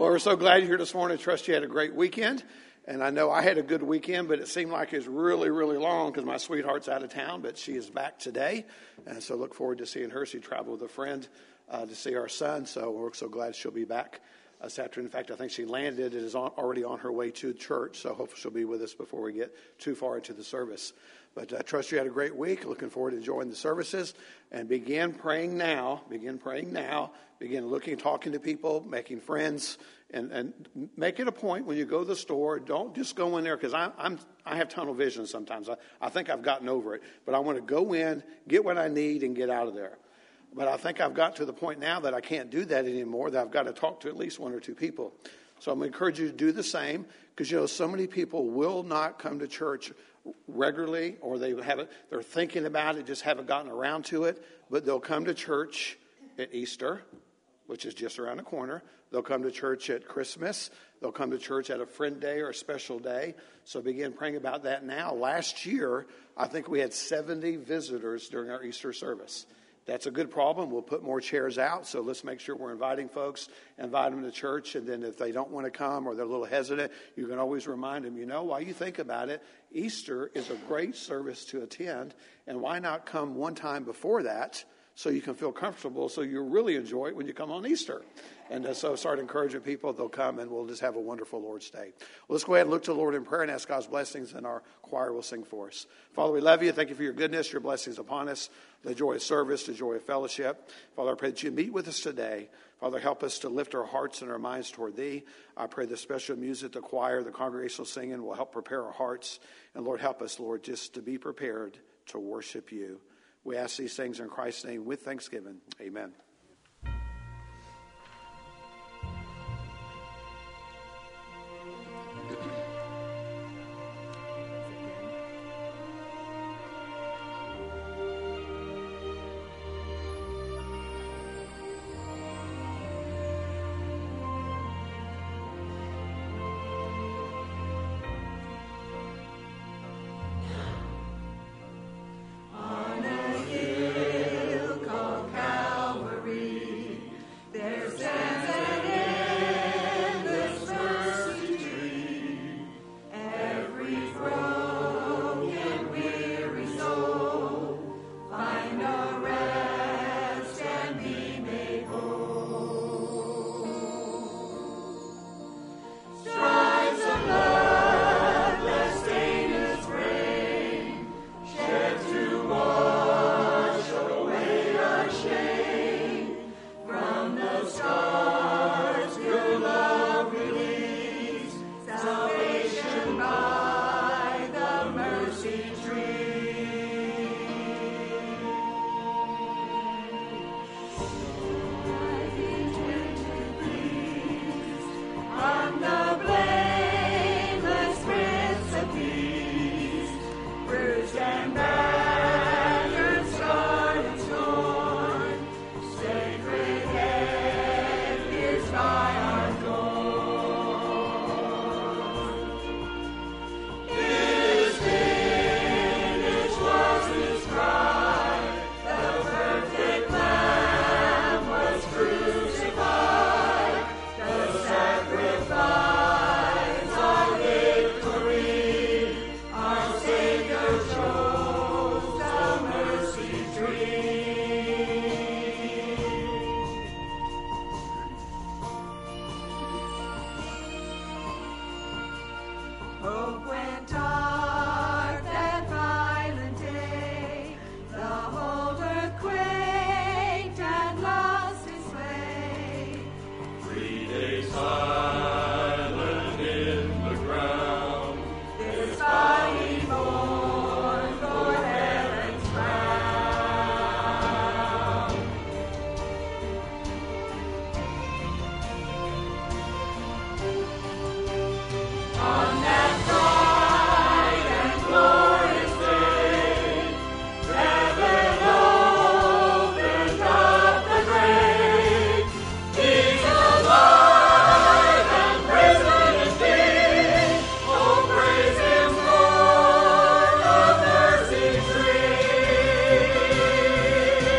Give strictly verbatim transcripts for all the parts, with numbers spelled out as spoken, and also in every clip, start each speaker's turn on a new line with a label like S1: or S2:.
S1: Well, we're so glad you're here this morning. I trust you had a great weekend. And I know I had a good weekend, but it seemed like it was really, really long because my sweetheart's out of town, but she is back today. And so look forward to seeing her. She traveled with a friend uh, to see our son, so we're so glad she'll be back uh, this afternoon. In fact, I think she landed and is on, already on her way to church, so hopefully she'll be with us before we get too far into the service. But I trust you had a great week. Looking forward to enjoying the services. And begin praying now. Begin praying now. Begin looking, talking to people, making friends. And, and make it a point when you go to the store, don't just go in there, because I'm, I'm, I have tunnel vision sometimes. I, I think I've gotten over it. But I want to go in, get what I need, and get out of there. But I think I've got to the point now that I can't do that anymore, that I've got to talk to at least one or two people. So I'm going to encourage you to do the same, because, you know, so many people will not come to church regularly, or they haven't, they're thinking about it, just haven't gotten around to it. But they'll come to church at Easter, which is just around the corner. They'll come to church at Christmas. They'll come to church at a friend day or a special day. So begin praying about that now. Last year, I think we had seventy visitors during our Easter service. That's a good problem. We'll put more chairs out. So let's make sure we're inviting folks, invite them to church. And then if they don't want to come or they're a little hesitant, you can always remind them, you know, while you think about it, Easter is a great service to attend. And why not come one time before that, so you can feel comfortable, so you really enjoy it when you come on Easter. And uh, so start encouraging people. They'll come, and we'll just have a wonderful Lord's Day. Well, let's go ahead and look to the Lord in prayer and ask God's blessings, and our choir will sing for us. Father, we love you. Thank you for your goodness, your blessings upon us, the joy of service, the joy of fellowship. Father, I pray that you meet with us today. Father, help us to lift our hearts and our minds toward thee. I pray the special music, the choir, the congregational singing will help prepare our hearts. And Lord, help us, Lord, just to be prepared to worship you. We ask these things in Christ's name with thanksgiving. Amen.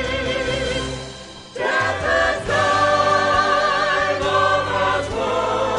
S2: Death has died, love has won.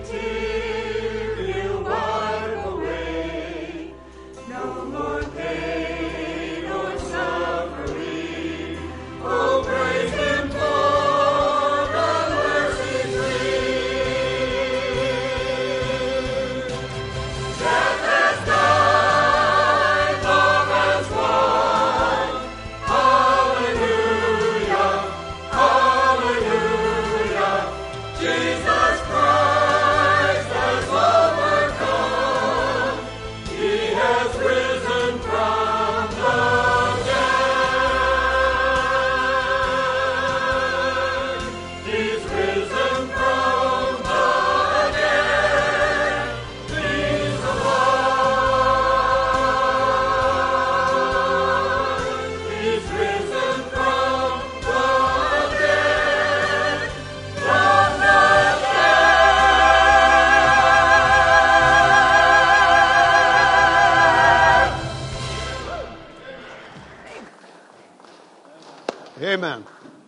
S1: Amen.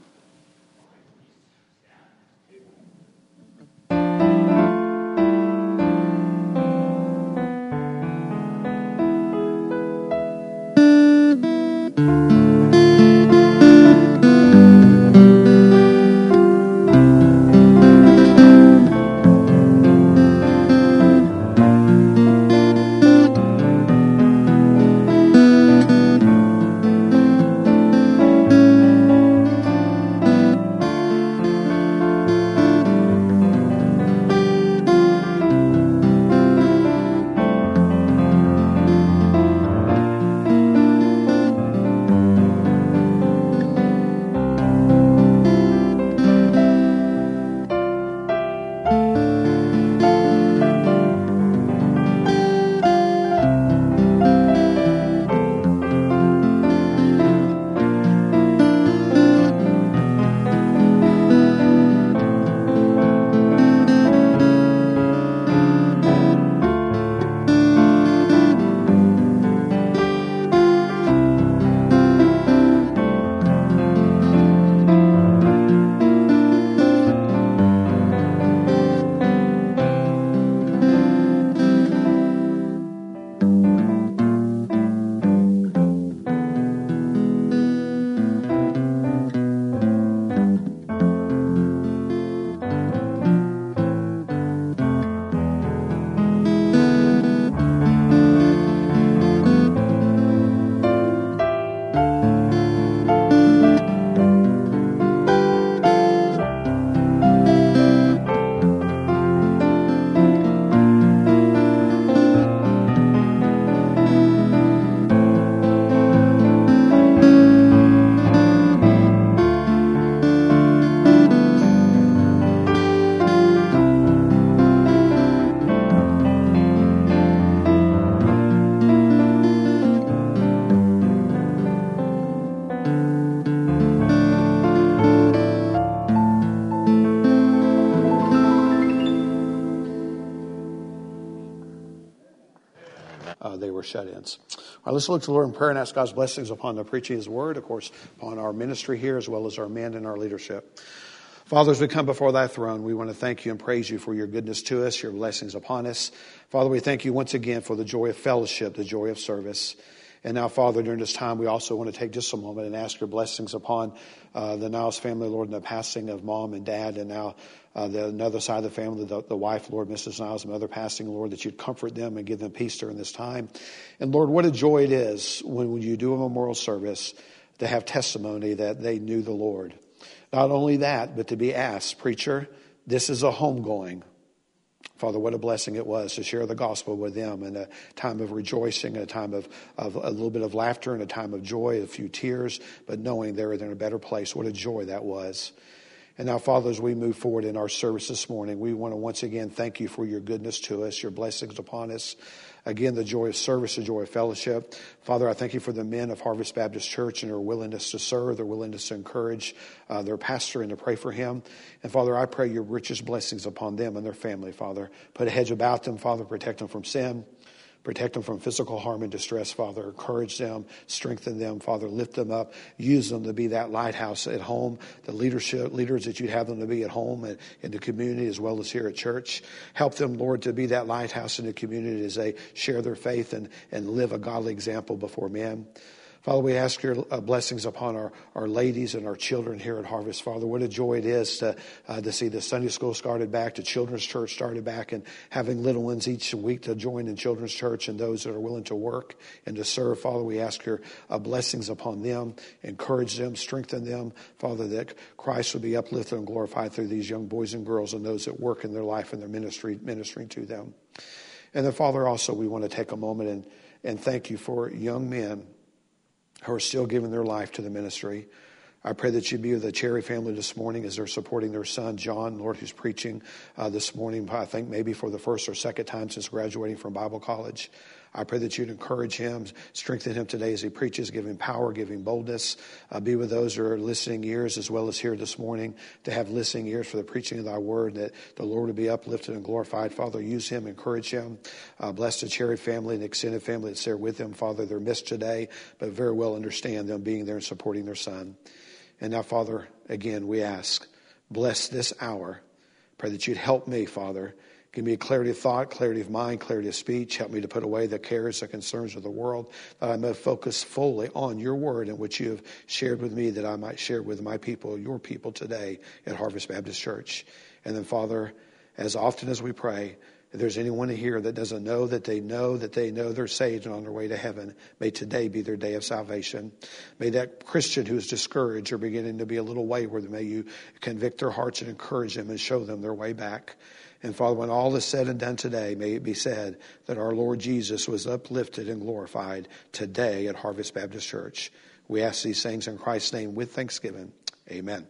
S1: Uh, they were shut-ins. All right, let's look to the Lord in prayer and ask God's blessings upon the preaching of His Word, of course, upon our ministry here, as well as our men and our leadership. Father, as we come before Thy throne, we want to thank You and praise You for Your goodness to us, Your blessings upon us. Father, we thank You once again for the joy of fellowship, the joy of service. And now, Father, during this time, we also want to take just a moment and ask Your blessings upon uh, the Niles family, Lord, and the passing of Mom and Dad, and now uh, the another side of the family, the, the wife, Lord, Missus Niles, and mother passing, Lord, that You'd comfort them and give them peace during this time. And Lord, what a joy it is when, when you do a memorial service to have testimony that they knew the Lord. Not only that, but to be asked, preacher, this is a homegoing. Father, what a blessing it was to share the gospel with them in a time of rejoicing, in a time of, of a little bit of laughter, in a time of joy, a few tears, but knowing they're in a better place. What a joy that was. And now, Father, as we move forward in our service this morning, we want to once again thank You for Your goodness to us, Your blessings upon us. Again, the joy of service, the joy of fellowship. Father, I thank You for the men of Harvest Baptist Church and their willingness to serve, their willingness to encourage uh, their pastor and to pray for him. And Father, I pray Your richest blessings upon them and their family, Father. Put a hedge about them, Father, protect them from sin. Protect them from physical harm and distress, Father. Encourage them, strengthen them, Father. Lift them up. Use them to be that lighthouse at home, the leadership leaders that you'd have them to be at home and in the community as well as here at church. Help them, Lord, to be that lighthouse in the community as they share their faith and, and live a godly example before men. Father, we ask your uh, blessings upon our, our ladies and our children here at Harvest. Father, what a joy it is to uh, to see the Sunday school started back, the children's church started back, and having little ones each week to join in children's church and those that are willing to work and to serve. Father, we ask your uh, blessings upon them, encourage them, strengthen them. Father, that Christ would be uplifted and glorified through these young boys and girls and those that work in their life and their ministry, ministering to them. And then, Father, also we want to take a moment and, and thank you for young men who are still giving their life to the ministry. I pray that you be with the Cherry family this morning as they're supporting their son, John, Lord, who's preaching uh, this morning, I think maybe for the first or second time since graduating from Bible college. I pray that you'd encourage him, strengthen him today as he preaches, give him power, give him boldness. Uh, be with those who are listening ears as well as here this morning to have listening ears for the preaching of thy word, that the Lord would be uplifted and glorified. Father, use him, encourage him. Uh, bless the Cherry family and the extended family that's there with them. Father, they're missed today, but very well understand them being there and supporting their son. And now, Father, again, we ask, bless this hour. Pray that you'd help me, Father. Give me a clarity of thought, clarity of mind, clarity of speech. Help me to put away the cares, the concerns of the world, that I may focus fully on your word and what you have shared with me, that I might share with my people, your people today at Harvest Baptist Church. And then, Father, as often as we pray, if there's anyone here that doesn't know that they know that they know they're saved and on their way to heaven, may today be their day of salvation. May that Christian who is discouraged or beginning to be a little wayward, may you convict their hearts and encourage them and show them their way back. And Father, when all is said and done today, may it be said that our Lord Jesus was uplifted and glorified today at Harvest Baptist Church. We ask these things in Christ's name with thanksgiving. Amen.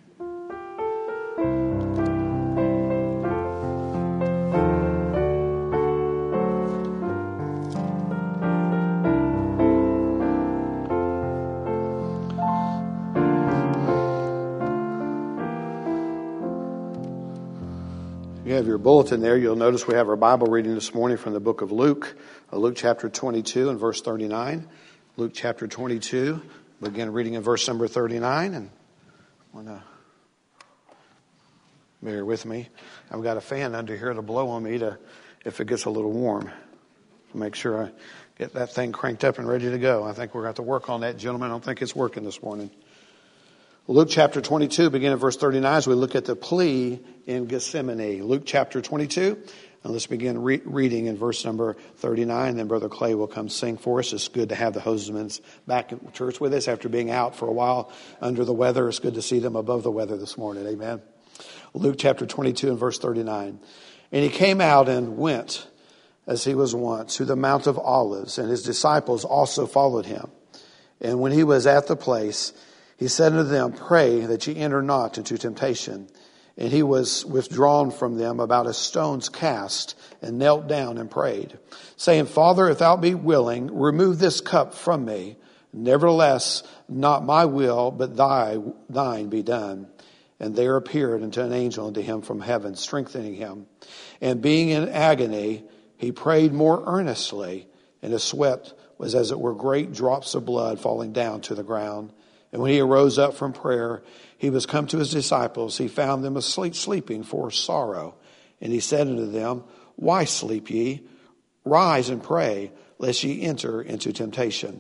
S1: You have your bulletin there. You'll notice we have our Bible reading this morning from the book of Luke, Luke chapter twenty-two and verse thirty-nine. Luke chapter twenty-two, begin reading in verse number thirty-nine. And I want to bear with me. I've got a fan under here to blow on me to, if it gets a little warm, to make sure I get that thing cranked up and ready to go. I think we're going to have to work on that, gentlemen. I don't think it's working this morning. Luke chapter twenty-two, beginning at verse thirty-nine, as we look at the plea in Gethsemane. Luke chapter twenty-two, and let's begin re- reading in verse number thirty-nine. Then Brother Clay will come sing for us. It's good to have the Hosemans back in church with us after being out for a while under the weather. It's good to see them above the weather this morning. Amen. Luke chapter twenty-two and verse thirty-nine. And he came out and went, as he was wont, to the Mount of Olives, and his disciples also followed him. And when he was at the place, he said unto them, Pray that ye enter not into temptation. And he was withdrawn from them about a stone's cast, and knelt down and prayed, saying, Father, if thou be willing, remove this cup from me. Nevertheless, not my will, but thy, thine be done. And there appeared unto an angel unto him from heaven, strengthening him. And being in agony, he prayed more earnestly, and his sweat was as it were great drops of blood falling down to the ground. And when he arose up from prayer, he was come to his disciples. He found them asleep, sleeping for sorrow. And he said unto them, Why sleep ye? Rise and pray, lest ye enter into temptation.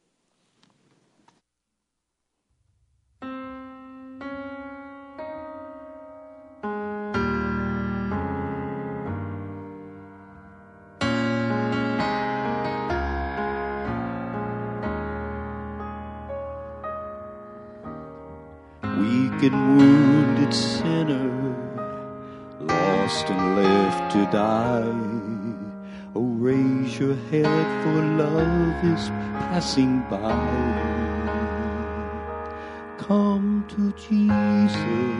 S2: Weak and wounded sinner, lost and left to die. Oh, raise your head, for love is passing by. Come to Jesus,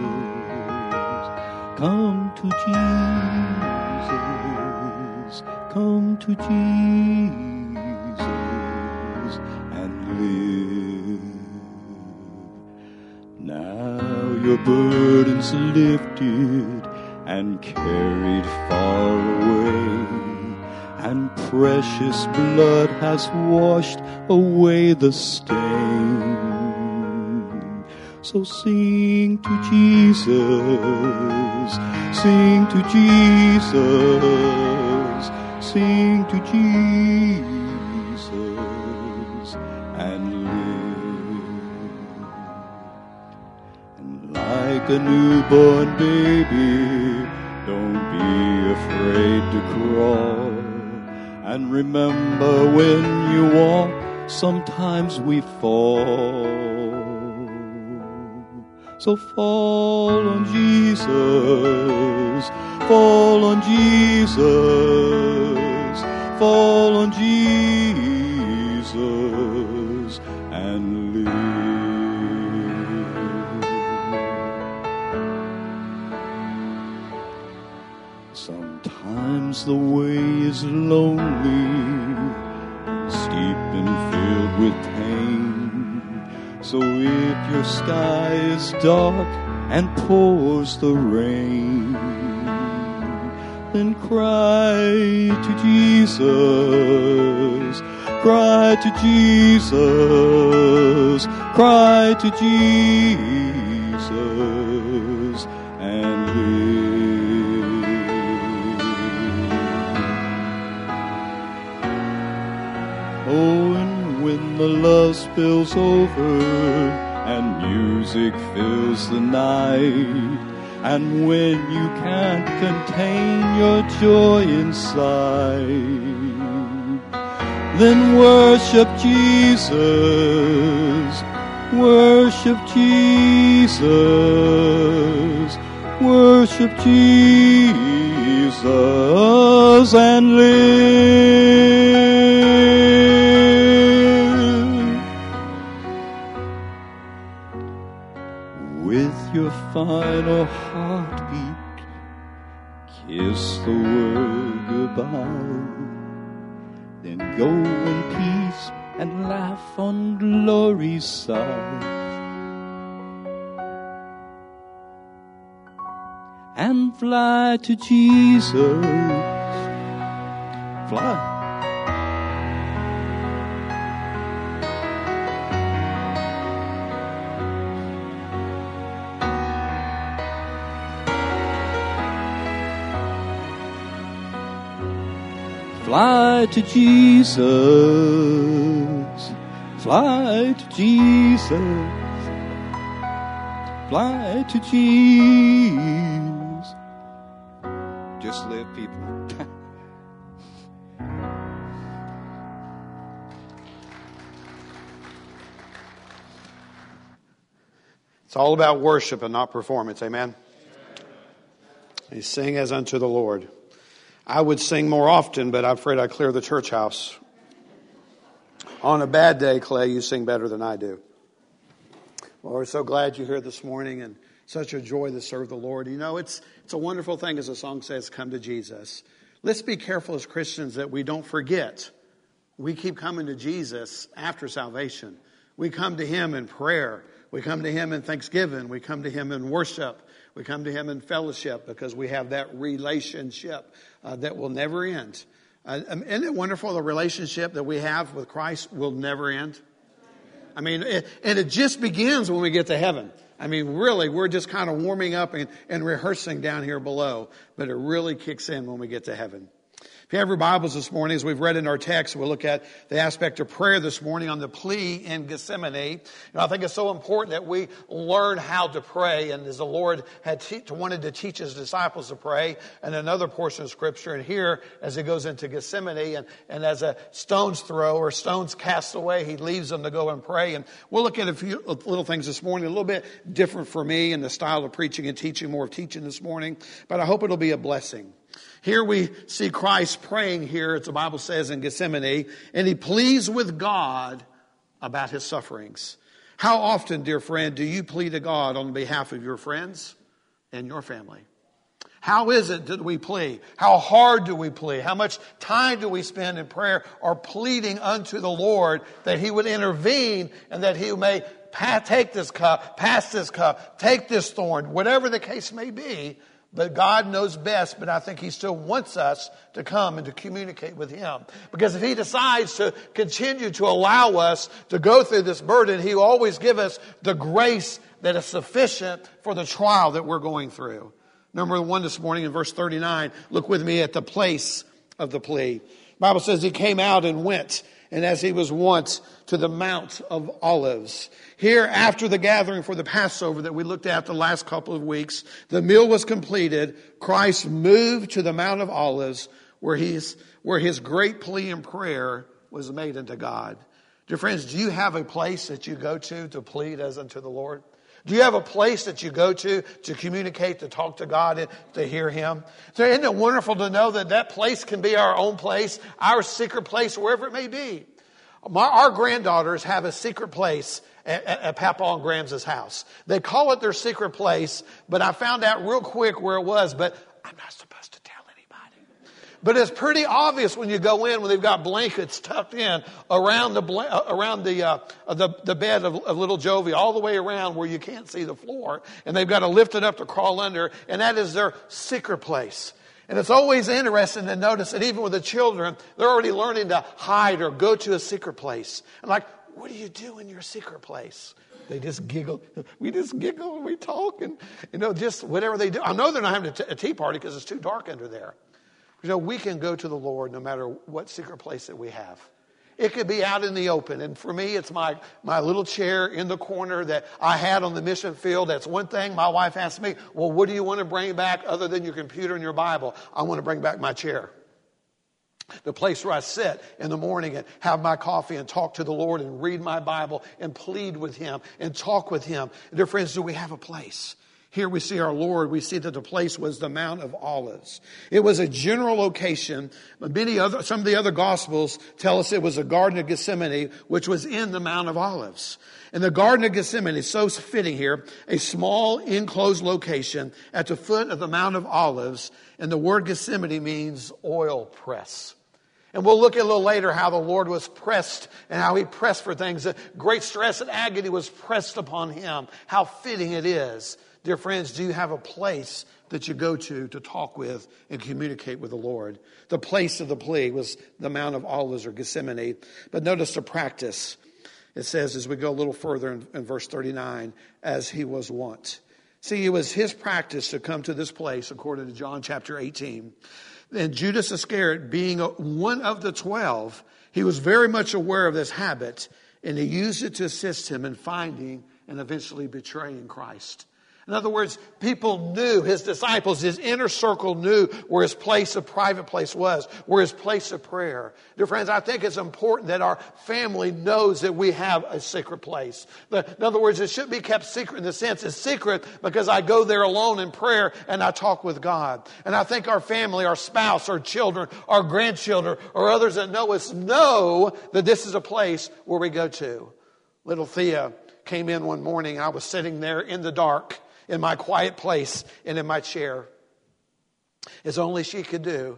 S2: come to Jesus, come to Jesus and live. Now your burden's lifted and carried far away, and precious blood has washed away the stain. So sing to Jesus, sing to Jesus, sing to Jesus and live. And like a newborn baby, don't be afraid to crawl. And remember, when you walk, sometimes we fall. So fall on Jesus, fall on Jesus, fall on Jesus and live. Sometimes the way is lonely, steep and filled with pain. So if your sky is dark and pours the rain, then cry to Jesus, cry to Jesus, cry to Jesus and live. Oh, and when the love spills over and music fills the night, and when you can't contain your joy inside, then worship Jesus, worship Jesus, worship Jesus and live. With your final heartbeat, kiss the world goodbye. Then go in peace and laugh on glory's side. And fly to Jesus. Fly. Fly to Jesus, fly to Jesus, fly to Jesus. Just live, people.
S1: It's all about worship and not performance, amen? You sing as unto the Lord. I would sing more often, but I'm afraid I'd clear the church house. On a bad day, Clay, you sing better than I do. Well, we're so glad you're here this morning, and such a joy to serve the Lord. You know, it's it's a wonderful thing, as the song says, come to Jesus. Let's be careful as Christians that we don't forget. We keep coming to Jesus after salvation. We come to Him in prayer. We come to Him in thanksgiving. We come to Him in worship. We come to Him in fellowship because we have that relationship uh, that will never end. Uh, isn't it wonderful, the relationship that we have with Christ will never end? I mean, it, and it just begins when we get to heaven. I mean, really, we're just kind of warming up and, and rehearsing down here below, but it really kicks in when we get to heaven. If you have your Bibles this morning, as we've read in our text, we'll look at the aspect of prayer this morning on the plea in Gethsemane. You know, I think it's so important that we learn how to pray. And as the Lord had te- wanted to teach His disciples to pray, and another portion of Scripture, and here as it goes into Gethsemane, and, and as a stone's throw or stone's cast away, He leaves them to go and pray. And we'll look at a few little things this morning, a little bit different for me in the style of preaching and teaching, more of teaching this morning, but I hope it'll be a blessing. Here we see Christ praying here, as the Bible says in Gethsemane, and He pleads with God about His sufferings. How often, dear friend, do you plead to God on behalf of your friends and your family? How is it that we plead? How hard do we plead? How much time do we spend in prayer or pleading unto the Lord that He would intervene and that He may take this cup, pass this cup, take this thorn, whatever the case may be? But God knows best, but I think he still wants us to come and to communicate with him. Because if he decides to continue to allow us to go through this burden, he will always give us the grace that is sufficient for the trial that we're going through. Number one this morning in verse thirty-nine, look with me at the place of the plea. The Bible says he came out and went, and as he was wont, to the Mount of Olives. Here, after the gathering for the Passover that we looked at the last couple of weeks, the meal was completed. Christ moved to the Mount of Olives, where his, where his great plea and prayer was made unto God. Dear friends, do you have a place that you go to to plead as unto the Lord? Do you have a place that you go to to communicate, to talk to God, and to hear him? So isn't it wonderful to know that that place can be our own place, our secret place, wherever it may be? My, our granddaughters have a secret place at, at, at Papa and Gram's house. They call it their secret place, but I found out real quick where it was, but I'm not supposed to tell anybody. But it's pretty obvious when you go in, when they've got blankets tucked in around the around the uh, the, the bed of, of little Jovi, all the way around where you can't see the floor, and they've got to lift it up to crawl under, and that is their secret place. And it's always interesting to notice that even with the children, they're already learning to hide or go to a secret place. And like, what do you do in your secret place? They just giggle. We just giggle and we talk and, you know, just whatever they do. I know they're not having a, t- a tea party because it's too dark under there. You know, we can go to the Lord no matter what secret place that we have. It could be out in the open. And for me, it's my, my little chair in the corner that I had on the mission field. That's one thing. My wife asked me, well, what do you want to bring back other than your computer and your Bible? I want to bring back my chair. The place where I sit in the morning and have my coffee and talk to the Lord and read my Bible and plead with him and talk with him. And dear friends, do we have a place? Here we see our Lord. We see that the place was the Mount of Olives. It was a general location. Many other, some of the other Gospels tell us it was a Garden of Gethsemane, which was in the Mount of Olives. And the Garden of Gethsemane is so fitting here, a small enclosed location at the foot of the Mount of Olives. And the word Gethsemane means oil press. And we'll look at a little later how the Lord was pressed and how he pressed for things. Great stress and agony was pressed upon him. How fitting it is. Dear friends, do you have a place that you go to to talk with and communicate with the Lord? The place of the plea was the Mount of Olives or Gethsemane. But notice the practice. It says as we go a little further in, in verse thirty-nine, as he was wont. See, it was his practice to come to this place according to John chapter eighteen. And Judas Iscariot, being one of the twelve, he was very much aware of this habit, and he used it to assist him in finding and eventually betraying Christ. In other words, people knew, his disciples, his inner circle knew where his place of private place was, where his place of prayer. Dear friends, I think it's important that our family knows that we have a secret place. In other words, it shouldn't be kept secret in the sense it's secret because I go there alone in prayer and I talk with God. And I think our family, our spouse, our children, our grandchildren, or others that know us know that this is a place where we go to. Little Thea came in one morning. I was sitting there in the dark, in my quiet place and in my chair, as only she could do.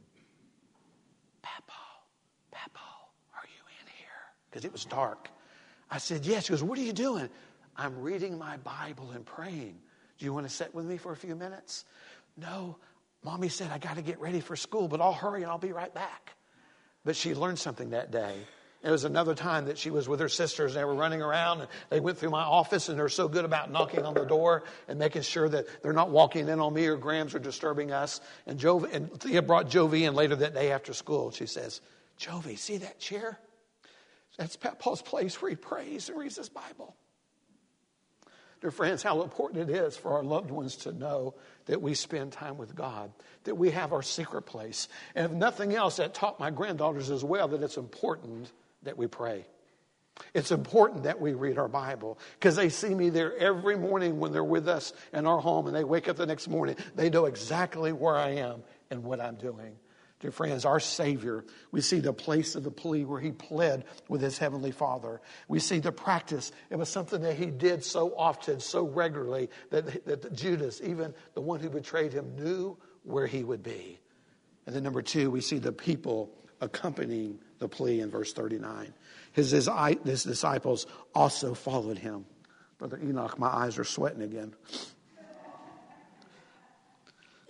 S1: Papa, Papa, are you in here? Because it was dark. I said, yes. She goes, what are you doing? I'm reading my Bible and praying. Do you want to sit with me for a few minutes? No. Mommy said, I got to get ready for school, but I'll hurry and I'll be right back. But she learned something that day. It was another time that she was with her sisters. They were running around and they went through my office, and they're so good about knocking on the door and making sure that they're not walking in on me or Grams or disturbing us. And Jovi, and Thea brought Jovi in later that day after school. She says, Jovi, see that chair? That's Papa's place where he prays and reads his Bible. Dear friends, how important it is for our loved ones to know that we spend time with God, that we have our secret place. And if nothing else, that taught my granddaughters as well that it's important that we pray. It's important that we read our Bible because they see me there every morning when they're with us in our home, and they wake up the next morning. They know exactly where I am and what I'm doing. Dear friends, our Savior, we see the place of the plea where he pled with his Heavenly Father. We see the practice. It was something that he did so often, so regularly, that, that Judas, even the one who betrayed him, knew where he would be. And then number two, we see the people accompanying the plea in verse thirty-nine. His, his, his disciples also followed him. Brother Enoch, my eyes are sweating again.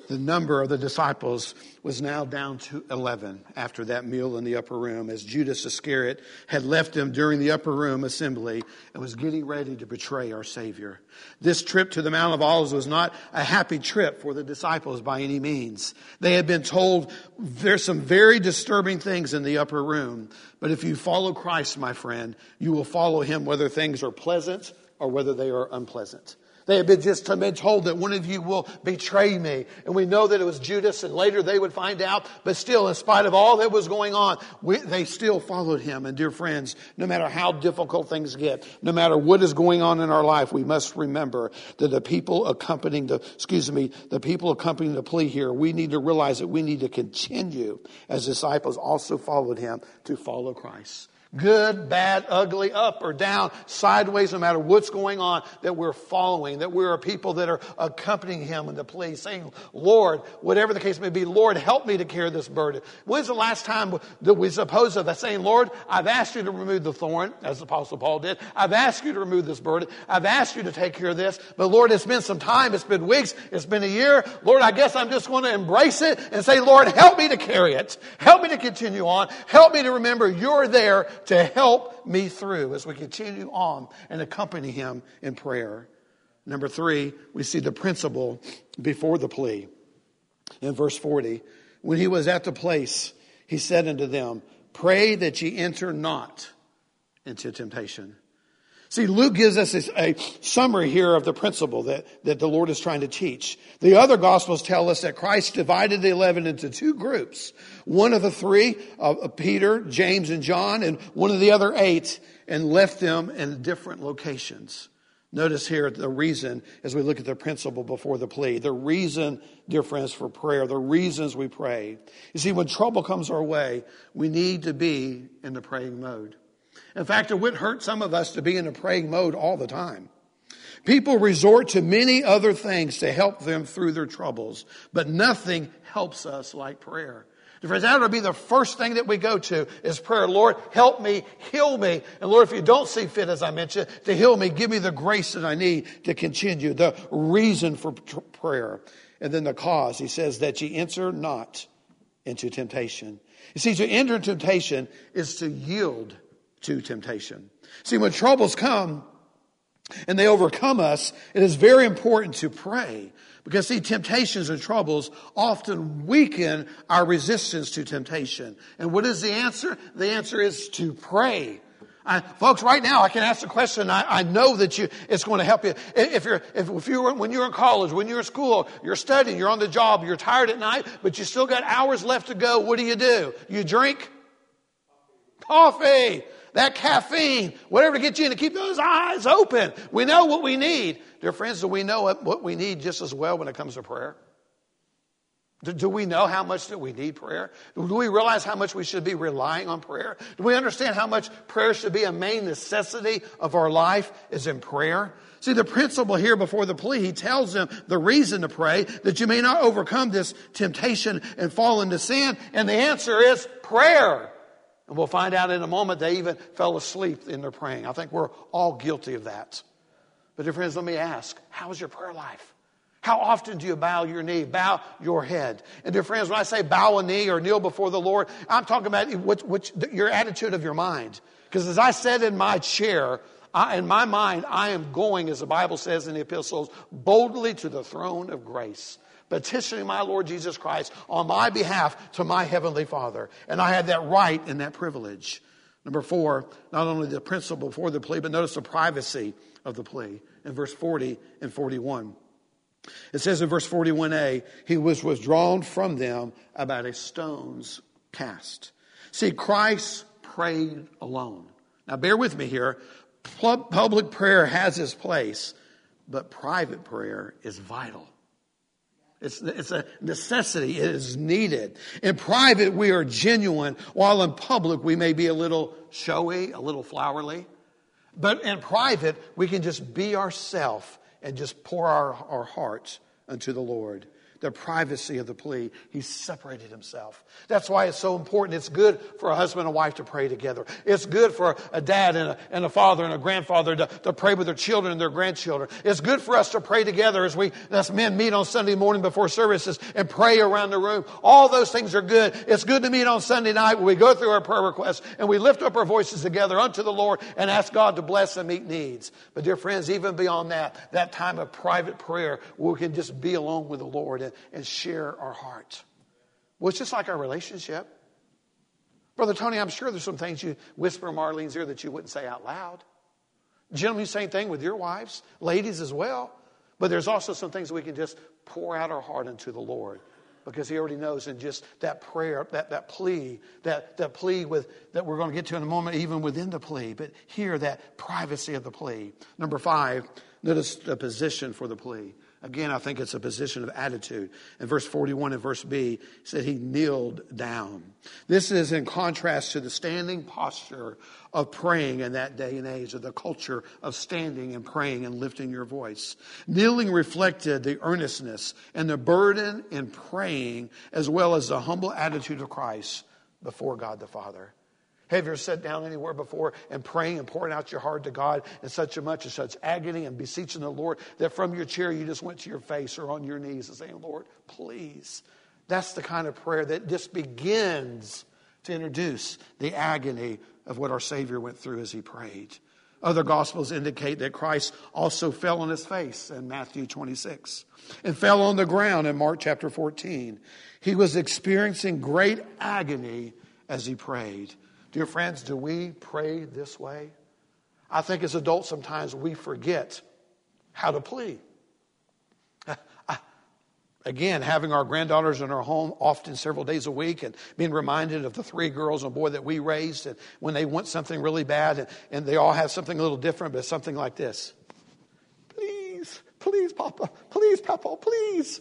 S1: The number of the disciples was now down to eleven after that meal in the upper room, as Judas Iscariot had left them during the upper room assembly and was getting ready to betray our Savior. This trip to the Mount of Olives was not a happy trip for the disciples by any means. They had been told there's some very disturbing things in the upper room. But if you follow Christ, my friend, you will follow him whether things are pleasant or whether they are unpleasant. They had been just been told that one of you will betray me. And we know that it was Judas, and later they would find out. But still, in spite of all that was going on, we, they still followed him. And dear friends, no matter how difficult things get, no matter what is going on in our life, we must remember that the people accompanying the, excuse me, the people accompanying the plea here, we need to realize that we need to continue, as disciples also followed him, to follow Christ. Good, bad, ugly, up or down, sideways, no matter what's going on, that we're following, that we're a people that are accompanying him in the plea, saying, Lord, whatever the case may be, Lord, help me to carry this burden. When's the last time that we suppose of that saying, Lord, I've asked you to remove the thorn, as the Apostle Paul did. I've asked you to remove this burden. I've asked you to take care of this. But Lord, it's been some time. It's been weeks. It's been a year. Lord, I guess I'm just going to embrace it and say, Lord, help me to carry it. Help me to continue on. Help me to remember you're there to help me through as we continue on and accompany him in prayer. Number three, we see the principle before the plea. In verse forty, when he was at the place, he said unto them, pray that ye enter not into temptation. See, Luke gives us a summary here of the principle that, that the Lord is trying to teach. The other Gospels tell us that Christ divided the eleven into two groups. One of the three, uh, Peter, James, and John, and one of the other eight, and left them in different locations. Notice here the reason, as we look at the principle before the plea, the reason, dear friends, for prayer, the reasons we pray. You see, when trouble comes our way, we need to be in the praying mode. In fact, it would hurt some of us to be in a praying mode all the time. People resort to many other things to help them through their troubles, but nothing helps us like prayer. Friends, that ought to be the first thing that we go to is prayer. Lord, help me, heal me. And Lord, if you don't see fit, as I mentioned, to heal me, give me the grace that I need to continue. The reason for prayer. And then the cause, he says that ye enter not into temptation. You see, to enter temptation is to yield to temptation. See, when troubles come and they overcome us, it is very important to pray. Because, see, temptations and troubles often weaken our resistance to temptation. And what is the answer? The answer is to pray. I, folks, right now I can ask the question. I, I know that you, it's going to help you. If you're, if, if you were, when you're in college, when you're in school, you're studying, you're on the job, you're tired at night, but you still got hours left to go. What do you do? You drink coffee. That caffeine, whatever to get you in to keep those eyes open. We know what we need. Dear friends, do we know what we need just as well when it comes to prayer? Do, do we know how much that we need prayer? Do we realize how much we should be relying on prayer? Do we understand how much prayer should be a main necessity of our life is in prayer? See, the principle here before the plea, he tells them the reason to pray, that you may not overcome this temptation and fall into sin. And the answer is prayer. And we'll find out in a moment they even fell asleep in their praying. I think we're all guilty of that. But dear friends, let me ask, how is your prayer life? How often do you bow your knee, bow your head? And dear friends, when I say bow a knee or kneel before the Lord, I'm talking about what, what, your attitude of your mind. Because as I said in my chair, I, in my mind, I am going, as the Bible says in the epistles, boldly to the throne of grace, petitioning my Lord Jesus Christ on my behalf to my Heavenly Father. And I had that right and that privilege. Number four, not only the principle before the plea, but notice the privacy of the plea in verse forty and forty-one. It says in verse forty-one a, he was withdrawn from them about a stone's cast. See, Christ prayed alone. Now bear with me here. Public prayer has its place, but private prayer is vital. It's, it's a necessity. It is needed. In private, we are genuine, while in public, we may be a little showy, a little flowery. But in private, we can just be ourselves and just pour our, our hearts unto the Lord. the privacy of the plea. He separated himself. That's why it's so important. It's good for a husband and wife to pray together. It's good for a dad and a, and a father and a grandfather to, to pray with their children and their grandchildren. It's good for us to pray together as we, as men, meet on Sunday morning before services and pray around the room. All those things are good. It's good to meet on Sunday night when we go through our prayer requests and we lift up our voices together unto the Lord and ask God to bless and meet needs. But dear friends, even beyond that, that time of private prayer where we can just be alone with the Lord and, and share our heart. Well, it's just like our relationship. Brother Tony, I'm sure there's some things you whisper in Marlene's ear that you wouldn't say out loud. Gentlemen, same thing with your wives. Ladies as well. But there's also some things we can just pour out our heart into the Lord. Because he already knows in just that prayer, that, that plea, that, that plea with that we're going to get to in a moment, even within the plea. But here, that privacy of the plea. Number five, notice the position for the plea. Again, I think it's a position of attitude. In verse forty-one and verse B, it said he kneeled down. This is in contrast to the standing posture of praying in that day and age, of the culture of standing and praying and lifting your voice. Kneeling reflected the earnestness and the burden in praying, as well as the humble attitude of Christ before God the Father. Have you ever sat down anywhere before and praying and pouring out your heart to God in such a much as such agony and beseeching the Lord that from your chair you just went to your face or on your knees and saying, Lord, please. That's the kind of prayer that just begins to introduce the agony of what our Savior went through as he prayed. Other Gospels indicate that Christ also fell on his face in Matthew twenty-six and fell on the ground in Mark chapter fourteen. He was experiencing great agony as he prayed. Dear friends, do we pray this way? I think as adults sometimes we forget how to plead. Again, having our granddaughters in our home often several days a week and being reminded of the three girls and boy that we raised, and when they want something really bad and, and they all have something a little different, but something like this. Please, please, Papa, please, Papa, please.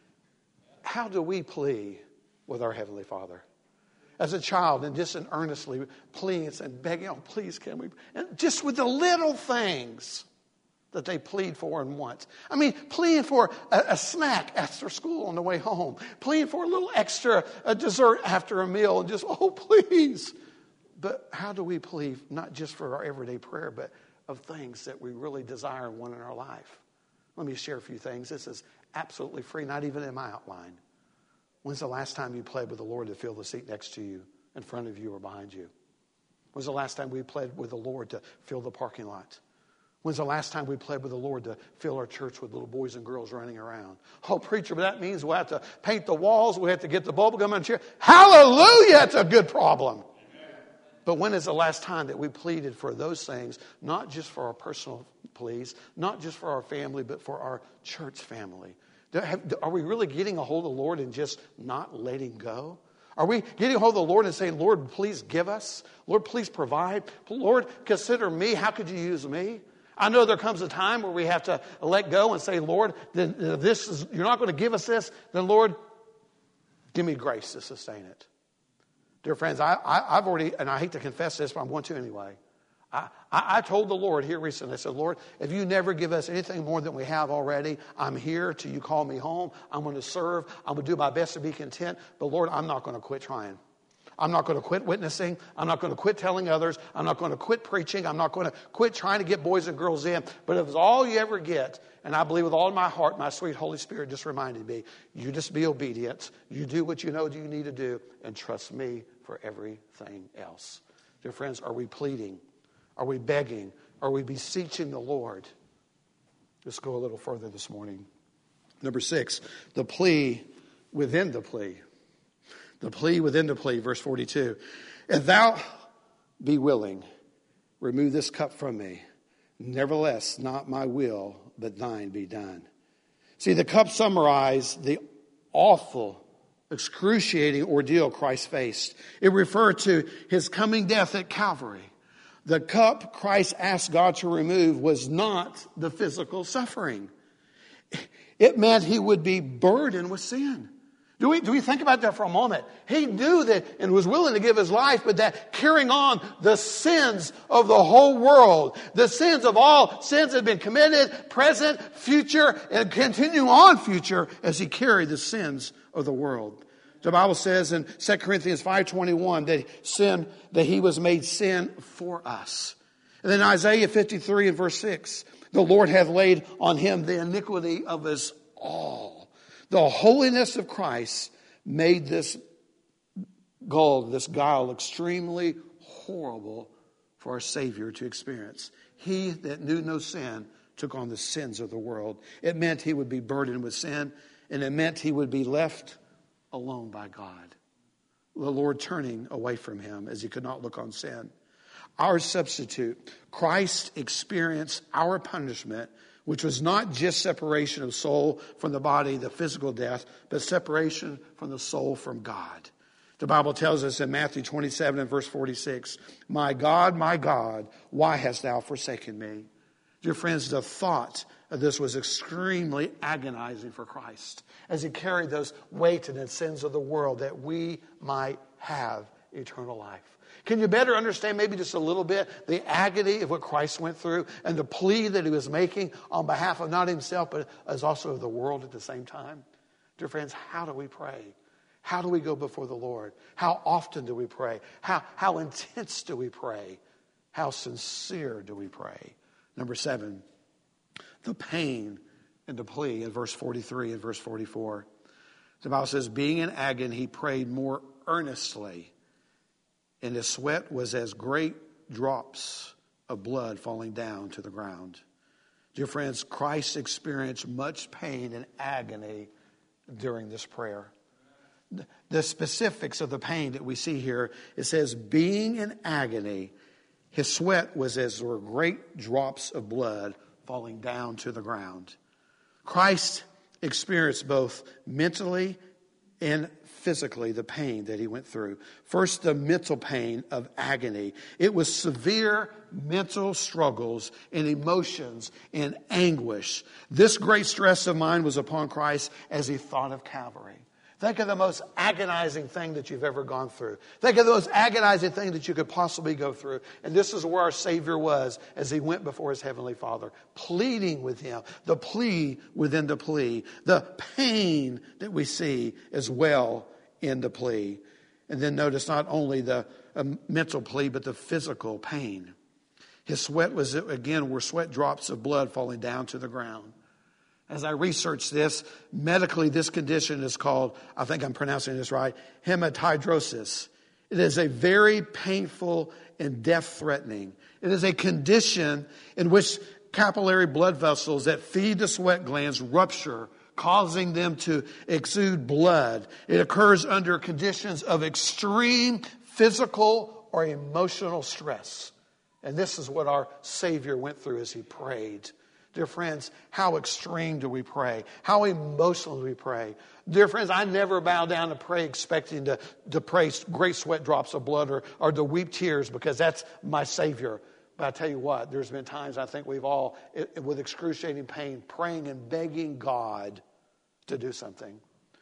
S1: How do we plead with our Heavenly Father? As a child, and just earnestly pleading and begging, oh, please, can we? And just with the little things that they plead for and want. I mean, pleading for a, a snack after school on the way home. Pleading for a little extra a dessert after a meal. And just, oh, please. But how do we plead, not just for our everyday prayer, but of things that we really desire and want in our life? Let me share a few things. This is absolutely free, not even in my outline. When's the last time you played with the Lord to fill the seat next to you, in front of you, or behind you? When's the last time we played with the Lord to fill the parking lot? When's the last time we played with the Lord to fill our church with little boys and girls running around? Oh, preacher, but that means we have to paint the walls, we have to get the bubble gum and chair. Hallelujah, it's a good problem. But when is the last time that we pleaded for those things, not just for our personal pleas, not just for our family, but for our church family? Are we really getting a hold of the Lord and just not letting go? Are we getting a hold of the Lord and saying, Lord, please give us? Lord, please provide. Lord, consider me. How could you use me? I know there comes a time where we have to let go and say, Lord, then this is, you're not going to give us this. Then, Lord, give me grace to sustain it. Dear friends, I, I, I've already, and I hate to confess this, but I'm going to anyway. I, I, I told the Lord here recently, I said, Lord, if you never give us anything more than we have already, I'm here till you call me home. I'm going to serve. I'm going to do my best to be content. But Lord, I'm not going to quit trying. I'm not going to quit witnessing. I'm not going to quit telling others. I'm not going to quit preaching. I'm not going to quit trying to get boys and girls in. But if it's all you ever get, and I believe with all my heart, my sweet Holy Spirit just reminded me, you just be obedient. You do what you know you need to do, and trust me for everything else. Dear friends, are we pleading? Are we begging? Are we beseeching the Lord? Let's go a little further this morning. Number six, the plea within the plea. The plea within the plea, verse forty-two. If thou be willing, remove this cup from me. Nevertheless, not my will, but thine be done. See, the cup summarized the awful, excruciating ordeal Christ faced. It referred to his coming death at Calvary. The cup Christ asked God to remove was not the physical suffering. It meant he would be burdened with sin. Do we, do we think about that for a moment? He knew that and was willing to give his life, but that carrying on the sins of the whole world, the sins of all sins that have been committed, present, future, and continue on future as he carried the sins of the world. The Bible says in Second Corinthians five twenty-one that sin, that he was made sin for us. And then Isaiah fifty-three and verse six, the Lord hath laid on him the iniquity of us all. The holiness of Christ made this gall, this guile extremely horrible for our Savior to experience. He that knew no sin took on the sins of the world. It meant he would be burdened with sin, and it meant he would be left alone by God. The Lord turning away from him as he could not look on sin. Our substitute, Christ experienced our punishment, which was not just separation of soul from the body, the physical death, but separation from the soul from God. The Bible tells us in Matthew twenty-seven and verse forty-six, my God, my God, why hast thou forsaken me? Dear friends, the thought of this was extremely agonizing for Christ as he carried those weight and the sins of the world that we might have eternal life. Can you better understand maybe just a little bit the agony of what Christ went through and the plea that he was making on behalf of not himself but as also of the world at the same time? Dear friends, how do we pray? How do we go before the Lord? How often do we pray? How, how intense do we pray? How sincere do we pray? Number seven, the pain and the plea in verse forty-three and verse forty-four. The Bible says, being in agony, he prayed more earnestly, and his sweat was as great drops of blood falling down to the ground. Dear friends, Christ experienced much pain and agony during this prayer. The specifics of the pain that we see here, it says, being in agony, his sweat was as were great drops of blood falling down to the ground. Christ experienced both mentally and physically the pain that he went through. First, the mental pain of agony. It was severe mental struggles and emotions and anguish. This great stress of mind was upon Christ as he thought of Calvary. Think of the most agonizing thing that you've ever gone through. Think of the most agonizing thing that you could possibly go through. And this is where our Savior was as he went before his Heavenly Father, pleading with him. The plea within the plea. The pain that we see as well in the plea. And then notice not only the uh, mental plea, but the physical pain. His sweat was, again, were sweat drops of blood falling down to the ground. As I researched this, medically this condition is called, I think I'm pronouncing this right, hematidrosis. It is a very painful and death-threatening. It is a condition in which capillary blood vessels that feed the sweat glands rupture, causing them to exude blood. It occurs under conditions of extreme physical or emotional stress. And this is what our Savior went through as he prayed. Dear friends, how extreme do we pray? How emotional do we pray? Dear friends, I never bow down to pray expecting to, to pray great sweat drops of blood or, or to weep tears because that's my Savior. But I tell you what, there's been times I think we've all, with excruciating pain, praying and begging God to do something.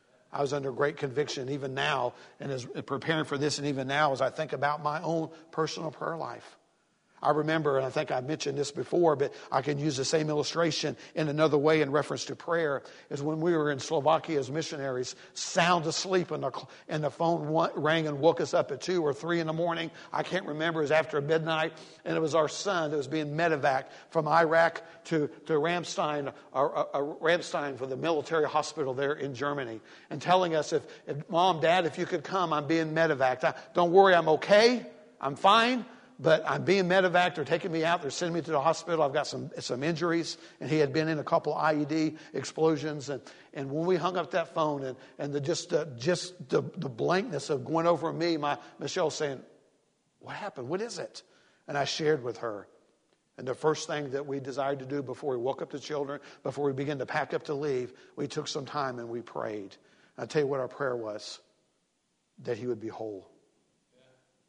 S1: I was under great conviction even now, and as preparing for this and even now as I think about my own personal prayer life. I remember, and I think I mentioned this before, but I can use the same illustration in another way in reference to prayer, is when we were in Slovakia as missionaries, sound asleep, and the, and the phone rang and woke us up at two or three in the morning. I can't remember. It was after midnight, and it was our son that was being medevac from Iraq to, to Ramstein, or, or Ramstein for the military hospital there in Germany, and telling us, if, if Mom, Dad, if you could come, I'm being medevaced. I, don't worry, I'm okay. I'm fine. But I'm being medevaced. They're taking me out. They're sending me to the hospital. I've got some some injuries. And he had been in a couple I E D explosions. And, and when we hung up that phone and, and the just uh, just the, the blankness of going over me, my Michelle saying, what happened? What is it? And I shared with her. And the first thing that we desired to do before we woke up the children, before we began to pack up to leave, we took some time and we prayed. And I'll tell you what our prayer was. That he would be whole.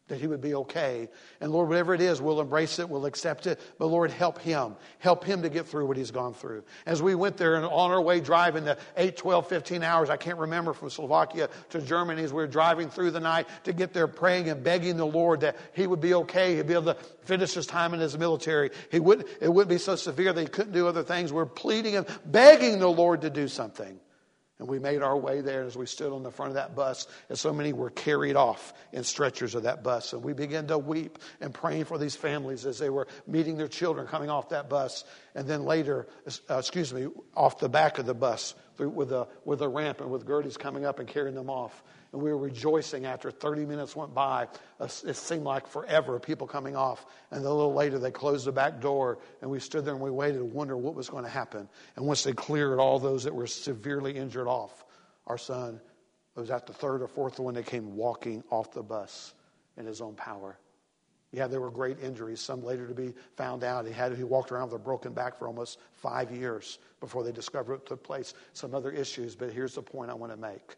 S1: that he would be okay. And Lord, whatever it is, we'll embrace it, we'll accept it. But Lord, help him. Help him to get through what he's gone through. As we went there and on our way driving the eight, twelve, fifteen hours, I can't remember, from Slovakia to Germany, as we were driving through the night to get there, praying and begging the Lord that he would be okay. He'd be able to finish his time in his military. He wouldn't, it wouldn't be so severe that he couldn't do other things. We're pleading and begging the Lord to do something. And we made our way there as we stood on the front of that bus, and so many were carried off in stretchers of that bus. And we began to weep and praying for these families as they were meeting their children coming off that bus. And then later, uh, excuse me, off the back of the bus through, with a with a ramp and with Gertie's coming up and carrying them off. And we were rejoicing after thirty minutes went by. It seemed like forever, people coming off. And a little later, they closed the back door, and we stood there and we waited to wonder what was going to happen. And once they cleared all those that were severely injured off, our son was at the third or fourth one that came walking off the bus in his own power. Yeah, there were great injuries, some later to be found out. He had he walked around with a broken back for almost five years before they discovered what took place. Some other issues, but here's the point I want to make.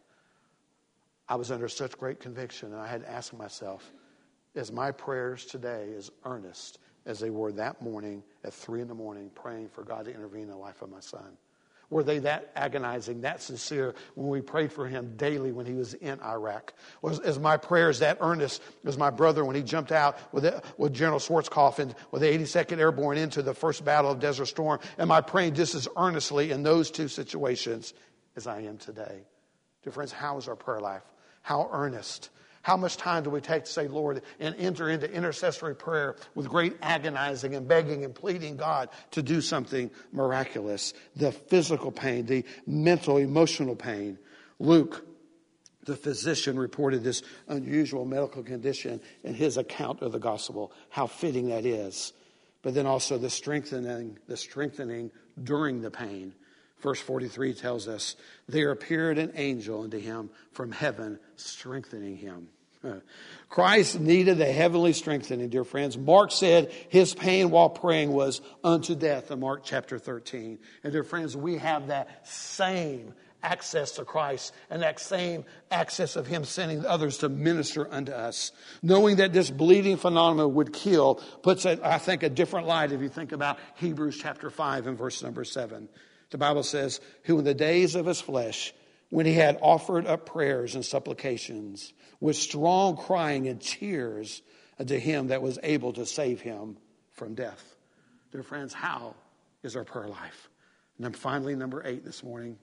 S1: I was under such great conviction, and I had to ask myself, is my prayers today as earnest as they were that morning at three in the morning praying for God to intervene in the life of my son? Were they that agonizing, that sincere when we prayed for him daily when he was in Iraq? Was is my prayers that earnest as my brother when he jumped out with the, with General Schwarzkopf and with the eighty-second Airborne into the first battle of Desert Storm? Am I praying just as earnestly in those two situations as I am today? Dear friends, how is our prayer life? How earnest? How much time do we take to say, Lord, and enter into intercessory prayer with great agonizing and begging and pleading God to do something miraculous? The physical pain, the mental, emotional pain. Luke, the physician, reported this unusual medical condition in his account of the gospel. How fitting that is. But then also the strengthening, the strengthening during the pain. Verse forty-three tells us, there appeared an angel unto him from heaven, strengthening him. Christ needed a heavenly strengthening, dear friends. Mark said his pain while praying was unto death in Mark chapter thirteen. And dear friends, we have that same access to Christ and that same access of him sending others to minister unto us. Knowing that this bleeding phenomenon would kill puts, a, I think, a different light if you think about Hebrews chapter five and verse number seven. The Bible says, who in the days of his flesh, when he had offered up prayers and supplications with strong crying and tears unto him that was able to save him from death. Dear friends, how is our prayer life? And then finally, number eight this morning,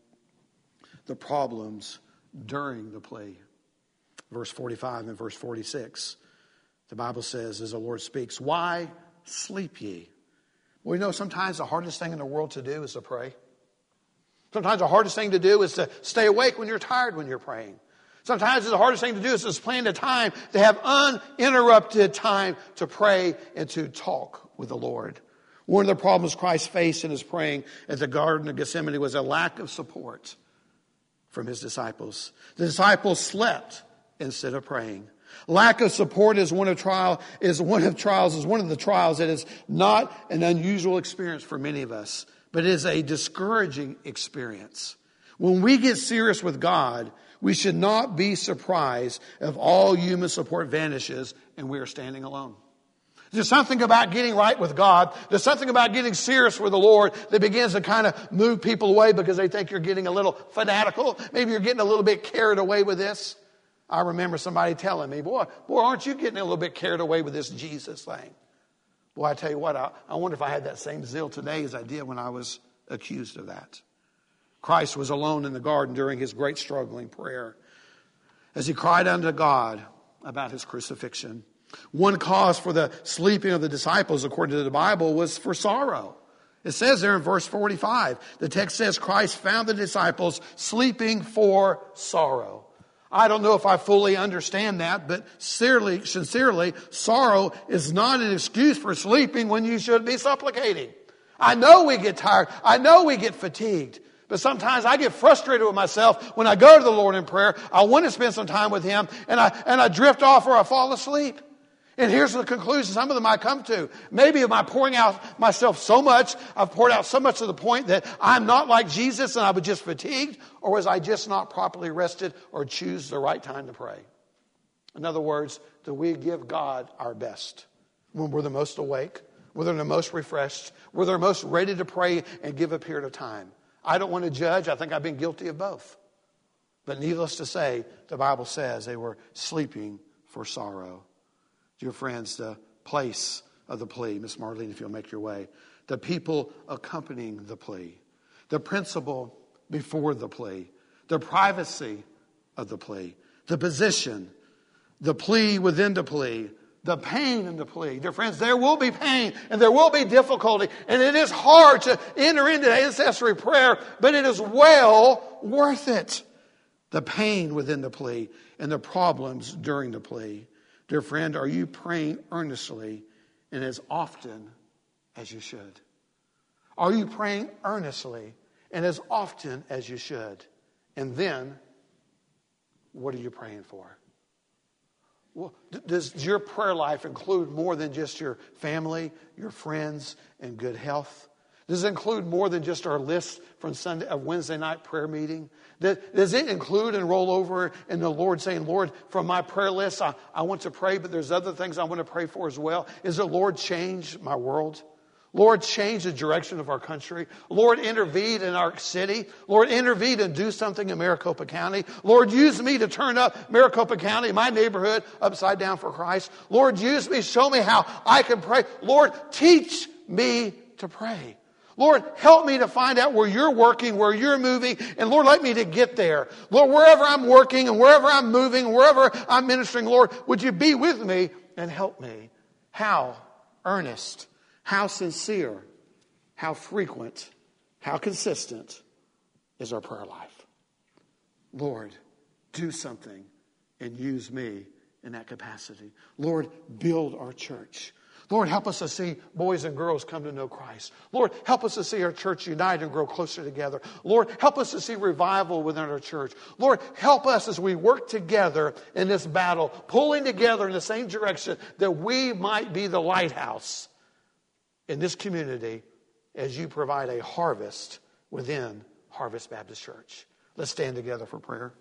S1: the problems during the plea. Verse forty-five and verse forty-six. The Bible says, as the Lord speaks, why sleep ye? Well, you know, sometimes the hardest thing in the world to do is to pray. Sometimes the hardest thing to do is to stay awake when you're tired when you're praying. Sometimes the hardest thing to do is to plan a time to have uninterrupted time to pray and to talk with the Lord. One of the problems Christ faced in his praying at the Garden of Gethsemane was a lack of support from his disciples. The disciples slept instead of praying. Lack of support is one of trial is one of trials is one of the trials that is not an unusual experience for many of us, but it is a discouraging experience. When we get serious with God, we should not be surprised if all human support vanishes and we are standing alone. There's something about getting right with God. There's something about getting serious with the Lord that begins to kind of move people away because they think you're getting a little fanatical. Maybe you're getting a little bit carried away with this. I remember somebody telling me, boy, boy, aren't you getting a little bit carried away with this Jesus thing? Boy, I tell you what, I, I wonder if I had that same zeal today as I did when I was accused of that. Christ was alone in the garden during his great struggling prayer as he cried unto God about his crucifixion. One cause for the sleeping of the disciples, according to the Bible, was for sorrow. It says there in verse forty-five, the text says Christ found the disciples sleeping for sorrow. I don't know if I fully understand that, but sincerely, sincerely, sorrow is not an excuse for sleeping when you should be supplicating. I know we get tired. I know we get fatigued. But sometimes I get frustrated with myself when I go to the Lord in prayer. I want to spend some time with him, and I and I drift off or I fall asleep. And here's the conclusion some of them I come to. Maybe am I pouring out myself so much, I've poured out so much to the point that I'm not like Jesus and I was just fatigued, or was I just not properly rested or choose the right time to pray? In other words, do we give God our best when we're the most awake, when we're the most refreshed, when we're most ready to pray and give a period of time? I don't want to judge. I think I've been guilty of both. But needless to say, the Bible says they were sleeping for sorrow. Dear friends, the place of the plea, Miss Marlene, if you'll make your way, the people accompanying the plea, the principle before the plea, the privacy of the plea, the position, the plea within the plea, the pain in the plea. Dear friends, there will be pain and there will be difficulty, and it is hard to enter into intercessory prayer, but it is well worth it. The pain within the plea and the problems during the plea. Dear friend, are you praying earnestly and as often as you should? Are you praying earnestly and as often as you should? And then, what are you praying for? Well, does your prayer life include more than just your family, your friends, and good health? Does it include more than just our list from Sunday of Wednesday night prayer meeting? Does, does it include and roll over in the Lord saying, Lord, from my prayer list, I, I want to pray, but there's other things I want to pray for as well? Is it, Lord, change my world? Lord, change the direction of our country. Lord, intervene in our city. Lord, intervene and do something in Maricopa County. Lord, use me to turn up Maricopa County, my neighborhood, upside down for Christ. Lord, use me. Show me how I can pray. Lord, teach me to pray. Lord, help me to find out where you're working, where you're moving, and Lord, let me to get there. Lord, wherever I'm working and wherever I'm moving, wherever I'm ministering, Lord, would you be with me and help me? How earnest, how sincere, how frequent, how consistent is our prayer life? Lord, do something and use me in that capacity. Lord, build our church. Lord, help us to see boys and girls come to know Christ. Lord, help us to see our church unite and grow closer together. Lord, help us to see revival within our church. Lord, help us as we work together in this battle, pulling together in the same direction that we might be the lighthouse in this community as you provide a harvest within Harvest Baptist Church. Let's stand together for prayer.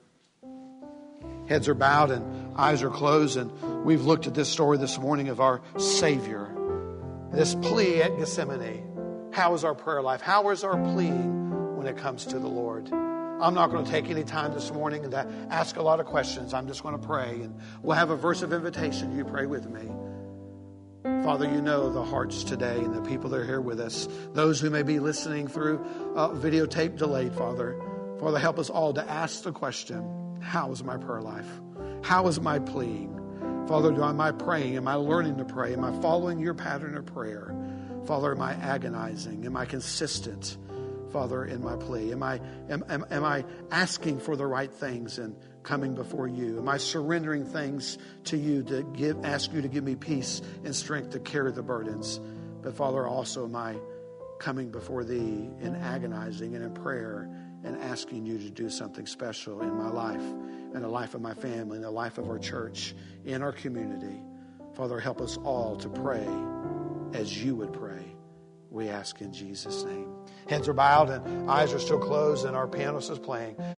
S1: Heads are bowed and eyes are closed, and we've looked at this story this morning of our Savior. This plea at Gethsemane. How is our prayer life? How is our pleading when it comes to the Lord? I'm not going to take any time this morning and ask a lot of questions. I'm just going to pray, and we'll have a verse of invitation. You pray with me. Father, you know the hearts today and the people that are here with us. Those who may be listening through uh, videotape delayed, Father. Father, help us all to ask the question, how is my prayer life? How is my pleading? Father, am I praying? Am I learning to pray? Am I following your pattern of prayer? Father, am I agonizing? Am I consistent, Father, in my plea? Am I, am, am, am I asking for the right things and coming before you? Am I surrendering things to you to give, ask you to give me peace and strength to carry the burdens? But Father, also am I coming before thee in agonizing and in prayer and asking you to do something special in my life, in the life of my family, in the life of our church, in our community. Father, help us all to pray as you would pray. We ask in Jesus' name. Heads are bowed and eyes are still closed, and our pianist is playing.